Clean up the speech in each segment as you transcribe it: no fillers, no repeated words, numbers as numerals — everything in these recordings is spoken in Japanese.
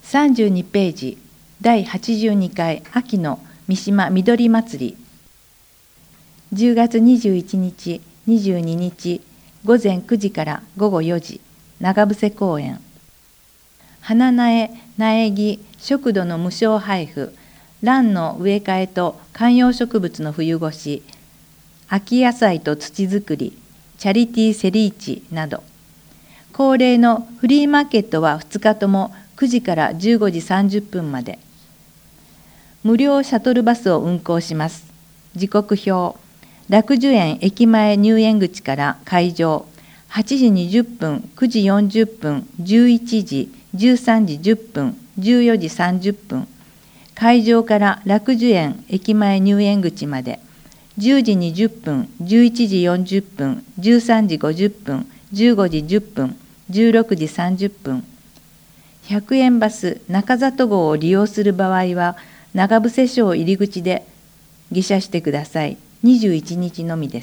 32ページ、第82回秋の三島みどり祭り。10月21日、22日、午前9時から午後4時、長伏公園。花苗、苗木、食土の無償配布、蘭の植え替えと観葉植物の冬越し、秋野菜と土作り、チャリティーセリーチなど。恒例のフリーマーケットは2日とも9時から15時30分まで。無料シャトルバスを運行します。時刻表、楽寿園駅前入園口から会場、8時20分、9時40分、11時、13時10分、14時30分。会場から楽寿園駅前入園口まで、10時20分、11時40分、13時50分、15時10分、16時30分。100円バス中里号を利用する場合は、長伏町入り口で下車してください。21日のみです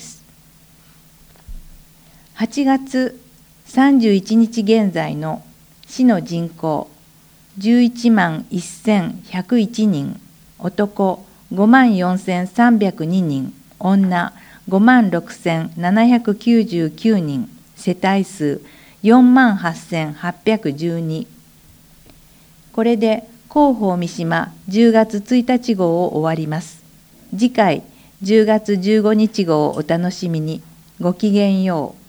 。8月31日現在の市の人口、11万1101人、男5万4302人、女5万6799人、世帯数4万8812。これで広報三島10月1日号を終わります。次回10月15日号をお楽しみに。ごきげんよう。